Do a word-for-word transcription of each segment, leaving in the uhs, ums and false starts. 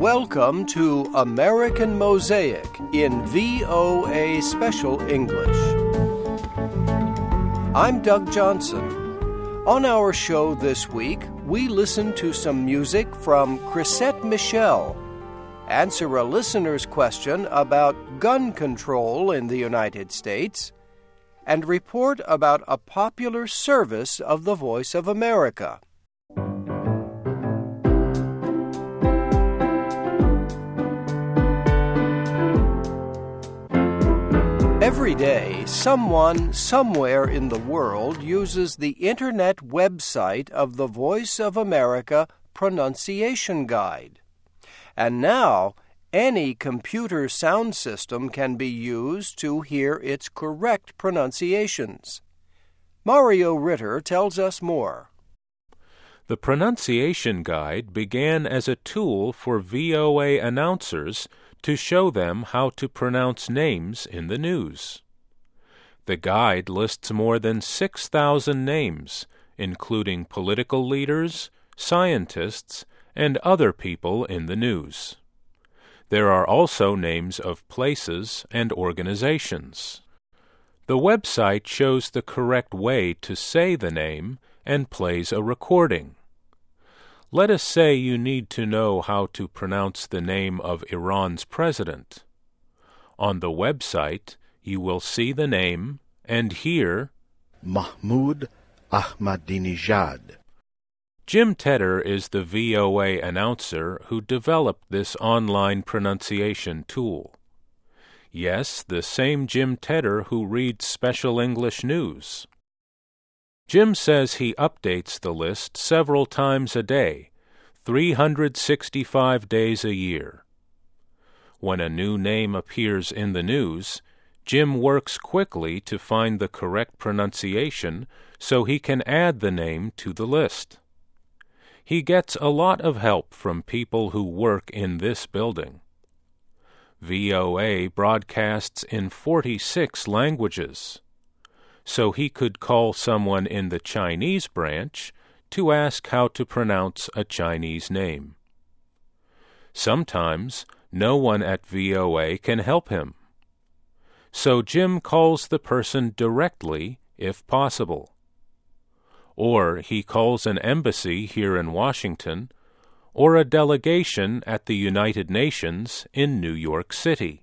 Welcome to American Mosaic in V O A Special English. I'm Doug Johnson. On our show this week, we listen to some music from Chrisette Michele, answer a listener's question about gun control in the United States, and report about a popular service of the Voice of America. Every day, someone somewhere in the world uses the internet website of the Voice of America Pronunciation Guide. And now, any computer sound system can be used to hear its correct pronunciations. Mario Ritter tells us more. The Pronunciation Guide began as a tool for V O A announcers to show them how to pronounce names in the news. The guide lists more than six thousand names, including political leaders, scientists, and other people in the news. There are also names of places and organizations. The website shows the correct way to say the name and plays a recording. Let us say you need to know how to pronounce the name of Iran's president. On the website, you will see the name and hear Mahmoud Ahmadinejad. Jim Tedder is the V O A announcer who developed this online pronunciation tool. Yes, the same Jim Tedder who reads Special English News. Jim says he updates the list several times a day, three hundred sixty-five days a year. When a new name appears in the news, Jim works quickly to find the correct pronunciation so he can add the name to the list. He gets a lot of help from people who work in this building. V O A broadcasts in forty-six languages, so he could call someone in the Chinese branch to ask how to pronounce a Chinese name. Sometimes no one at V O A can help him, so Jim calls the person directly if possible. Or he calls an embassy here in Washington or a delegation at the United Nations in New York City.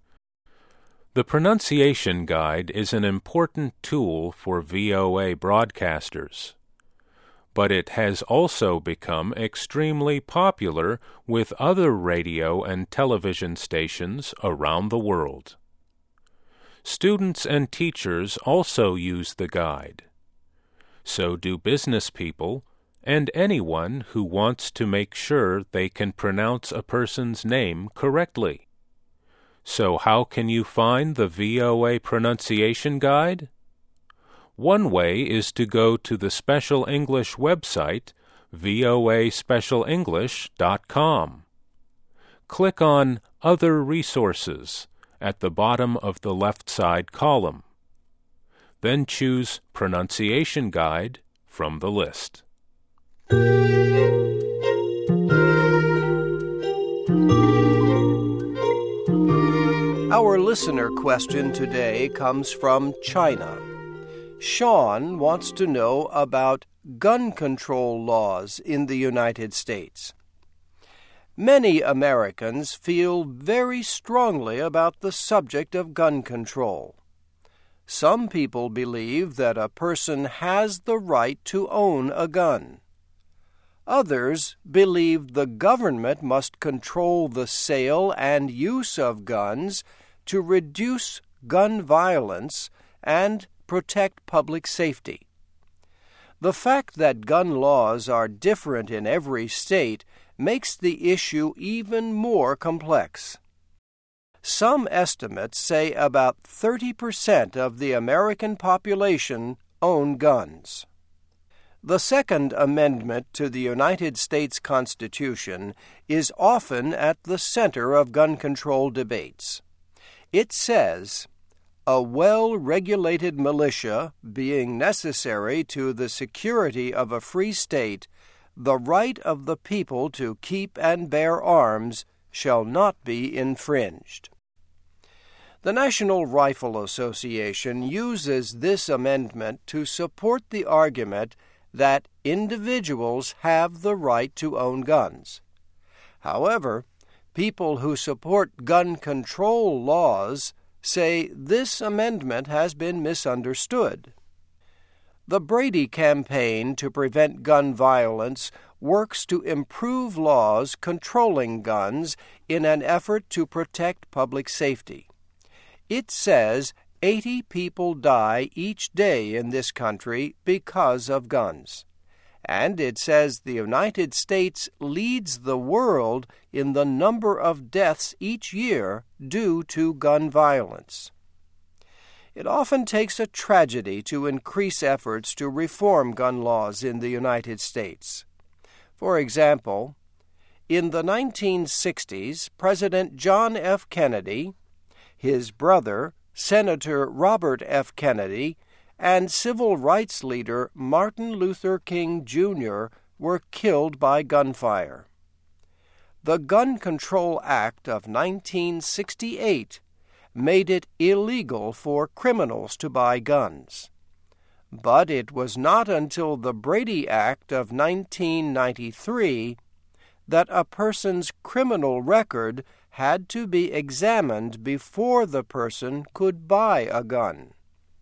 The Pronunciation Guide is an important tool for V O A broadcasters, but it has also become extremely popular with other radio and television stations around the world. Students and teachers also use the guide. So do business people and anyone who wants to make sure they can pronounce a person's name correctly. So how can you find the V O A Pronunciation Guide? One way is to go to the Special English website, V O A special english dot com. Click on Other Resources at the bottom of the left side column. Then choose Pronunciation Guide from the list. Our listener question today comes from China. Sean wants to know about gun control laws in the United States. Many Americans feel very strongly about the subject of gun control. Some people believe that a person has the right to own a gun. Others believe the government must control the sale and use of guns to reduce gun violence and protect public safety. The fact that gun laws are different in every state makes the issue even more complex. Some estimates say about thirty percent of the American population own guns. The Second Amendment to the United States Constitution is often at the center of gun control debates. It says, "A well-regulated militia, being necessary to the security of a free state, the right of the people to keep and bear arms shall not be infringed. The National Rifle Association uses this amendment to support the argument that individuals have the right to own guns. However, people who support gun control laws say this amendment has been misunderstood. The Brady campaign to prevent gun violence works to improve laws controlling guns in an effort to protect public safety. It says eighty people die each day in this country because of guns. And it says the United States leads the world in the number of deaths each year due to gun violence. It often takes a tragedy to increase efforts to reform gun laws in the United States. For example, in the nineteen sixties, President John F. Kennedy, his brother, Senator Robert F. Kennedy, and civil rights leader Martin Luther King Junior were killed by gunfire. The Gun Control Act of nineteen sixty-eight made it illegal for criminals to buy guns. But it was not until the Brady Act of nineteen ninety-three that a person's criminal record had to be examined before the person could buy a gun.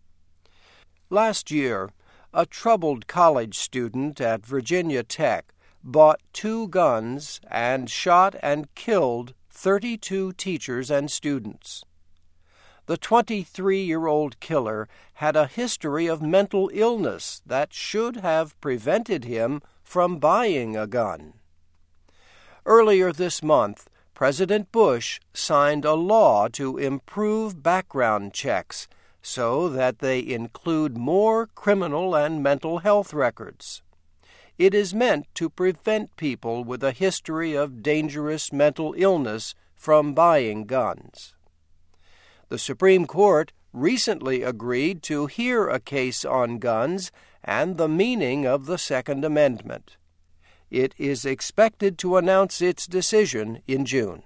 Last year, a troubled college student at Virginia Tech bought two guns and shot and killed thirty-two teachers and students. The twenty-three-year-old killer had a history of mental illness that should have prevented him from buying a gun. Earlier this month, President Bush signed a law to improve background checks so that they include more criminal and mental health records. It is meant to prevent people with a history of dangerous mental illness from buying guns. The Supreme Court recently agreed to hear a case on guns and the meaning of the Second Amendment. It is expected to announce its decision in June.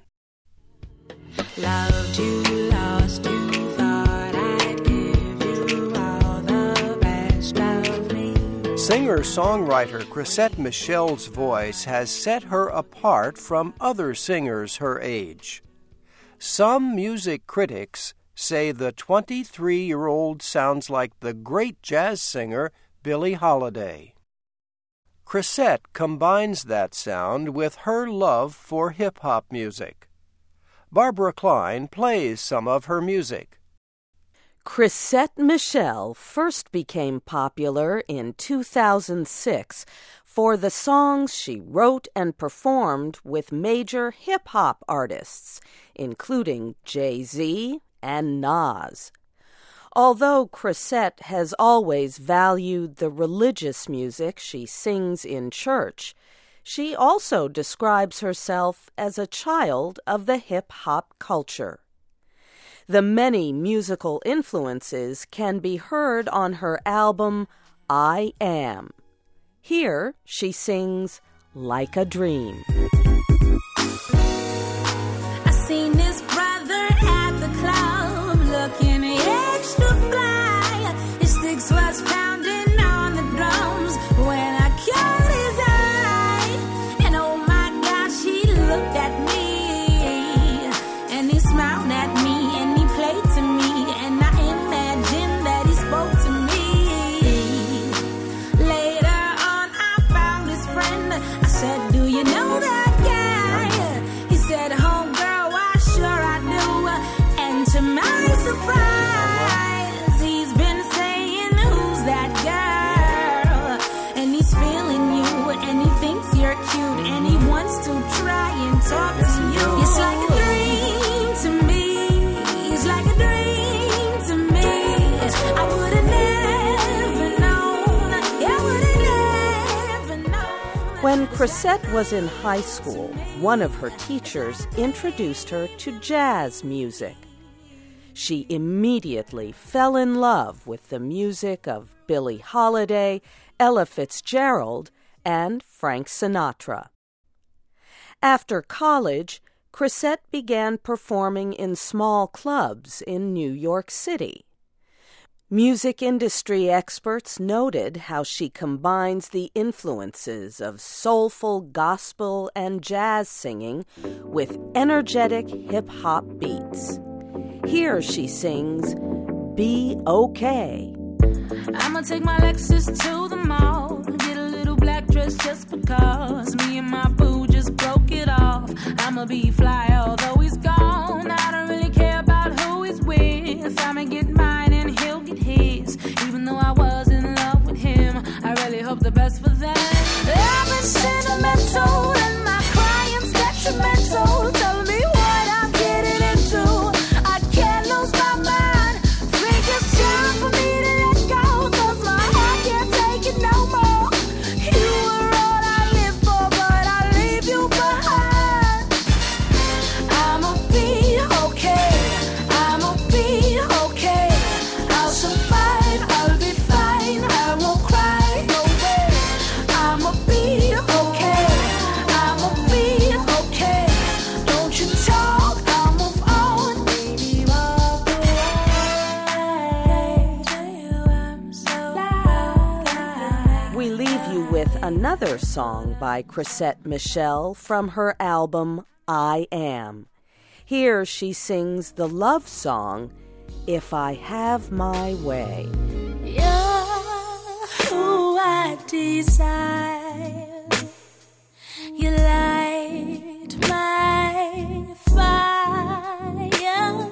Loved you, lost you, thought I'd give you all the best of me. Singer-songwriter Chrisette Michele's voice has set her apart from other singers her age. Some music critics say the twenty-three-year-old sounds like the great jazz singer Billie Holiday. Chrisette combines that sound with her love for hip-hop music. Barbara Klein plays some of her music. Chrisette Michele first became popular in two thousand six for the songs she wrote and performed with major hip-hop artists, including Jay-Z and Nas. Although Chrisette has always valued the religious music she sings in church, she also describes herself as a child of the hip-hop culture. The many musical influences can be heard on her album, I Am. Here she sings Like a Dream. I seen this brother at the club looking extra fly. His sticks was pounding on the drums when I caught his eye. And oh my gosh, he looked at me and he smiled at me and he played to me and I imagined that he spoke to me. Later on I found his friend. I said, do you know that guy? He said, homegirl, why sure I do. And to my surprise, he's been saying, who's that girl? And he's feeling you and he thinks you're cute and he wants to try and talk to you. It's like a dream to me. It's like a dream to me. I would have never known. Yeah, I would have never known. When Chrisette was in high school, one of her teachers introduced her to jazz music. She immediately fell in love with the music of Billie Holiday, Ella Fitzgerald, and Frank Sinatra. After college, Chrisette began performing in small clubs in New York City. Music industry experts noted how she combines the influences of soulful gospel and jazz singing with energetic hip-hop beats. Here she sings, "Be Okay." I'ma take my Lexus to the mall, get a little black dress just because me and my boo just broke it off. I'ma be fly although he's gone. I don't really care about who he's with. I'ma get mine and he'll get his. Even though I was in love with him, I really hope the best for them. I've been sentimental and my crying's detrimental. Tell me what I'm getting into. I can't lose my mind. Think it's time for me to let go, 'cause my heart can't take it no more. You were all I live for, but I leave you behind. I'ma be okay. I'ma be okay. I'll survive. I'll be fine. I won't cry no way. I'ma be okay. I'ma be okay. Don't you talk. I'll move on. Baby, walk away. I'm so We leave you with another song by Chrisette Michele from her album I Am. Here she sings the love song, "If I Have My Way." You're who I desire. You light my fire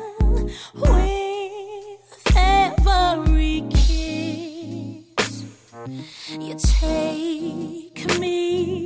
with every kiss. You take me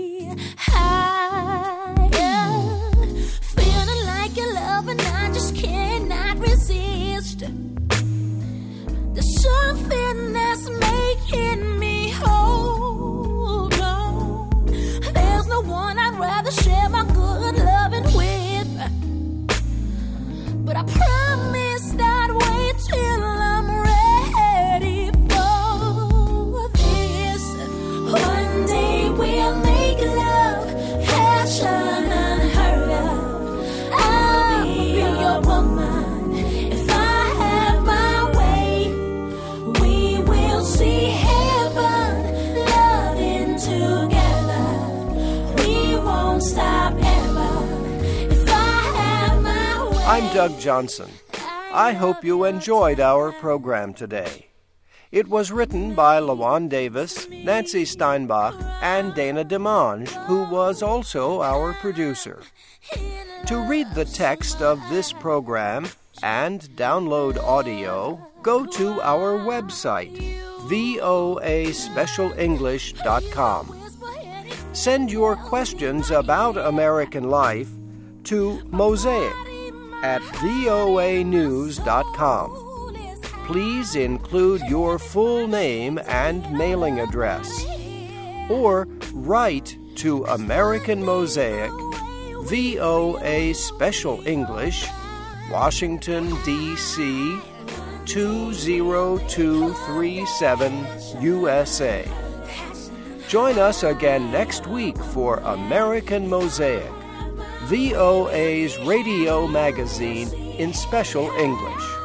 higher, feeling like your love and I just cannot resist. There's something that's making me hold on. There's no one I'd rather share my good loving with. But I promise I'd wait till I'm ready for this. One day we'll make love, passion unheard of. I'll be your woman if I have my way. We will see heaven, loving together. We won't stop ever if I have my way. I'm Doug Johnson. I hope you enjoyed our program today. It was written by LaJuan Davis, Nancy Steinbach, and Dana DeMange, who was also our producer. To read the text of this program and download audio, go to our website, v o a special english dot com. Send your questions about American life to Mosaic at v o a news dot com. Please include your full name and mailing address. Or write to American Mosaic, V O A Special English, Washington, D C two zero two three seven, U S A. Join us again next week for American Mosaic, V O A's radio magazine in special English.